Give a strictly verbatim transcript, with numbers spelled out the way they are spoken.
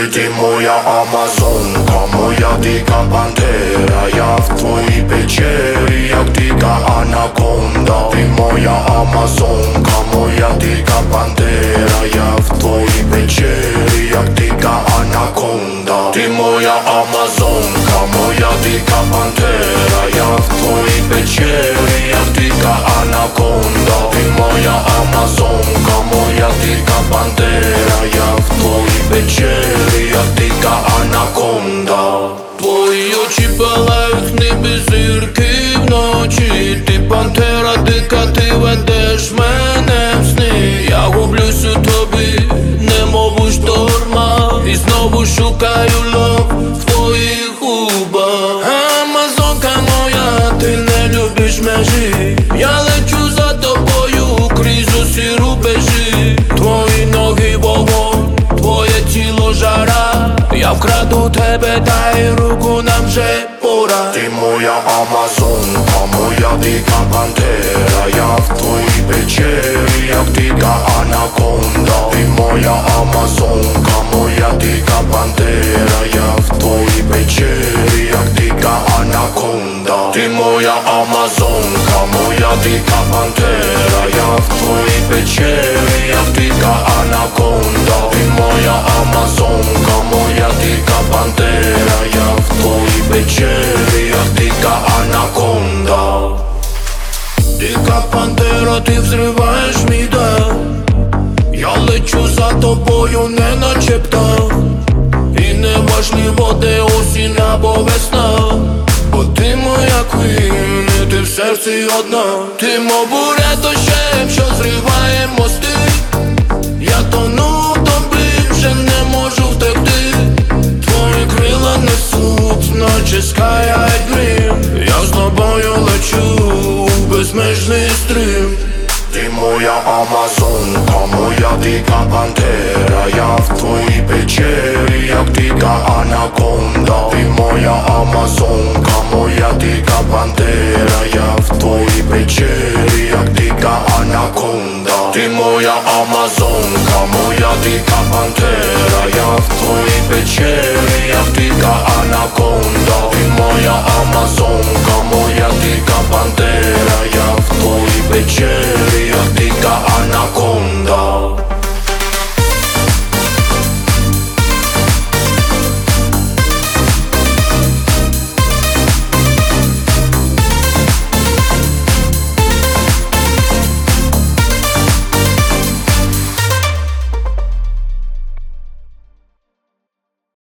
Ти моя амазонка, моя дика пантера. Я в твоїй печері, як дика анаконда. Ти моя амазонка, моя дика пантера. Я в твоїй печері, як дика анаконда. Ти моя амазонка, моя дика пантера. Я в твоїй печері, як дика анаконда. Ти моя амазонка, моя дика пантера. Я в твоїй печері, як дика анаконда. Твої очі палають в небі зірки вночі. Ти пантера дика, ти ведеш мене в сни. Я гублюсь у тобі, немов у штормах, і знову шукаю лов в твоїх губах. Амазонка моя, ти не любиш межі. Я лечу за тобою крізь усі рубежі. Твої ноги вогонь, твоє тіло жара. Я вкраду тебе, дай руку, нам вже пора. Ти моя амазонка, моя дика пантера. Я в твоїй печері, як дика анаконда. Ти моя амазонка, моя дика пантера. Я в твоїй печері, як дика анаконда. Ти моя амазонка, моя дика пантера. Я в твоїй печері, як дика анаконда. Ти моя амазонка, моя дика пантера. Я в твоїй печері, як дика анаконда. Дика пантера, ти взриваєш мій дах. Я лечу за тобою, не наче птах. І не важливо, де осінь або весна. Бо ти моя квін, і ти в серці одна. Ти мов буря дощем, що зриває мости. Я тону в тобі, вже не можу втекти. Твої крила несуть, наче sky high dream. Я з тобою лечу в безмежний стрім. Ти моя амазонка, моя дика пантера. Я в твоїй печері, як дика анаконда. Ти моя амазонка, моя дика пантера. Я в твоїй печері, як дика анаконда. Ти моя амазонка, моя дика пантера. Я в твоїй печері, як дика анаконда.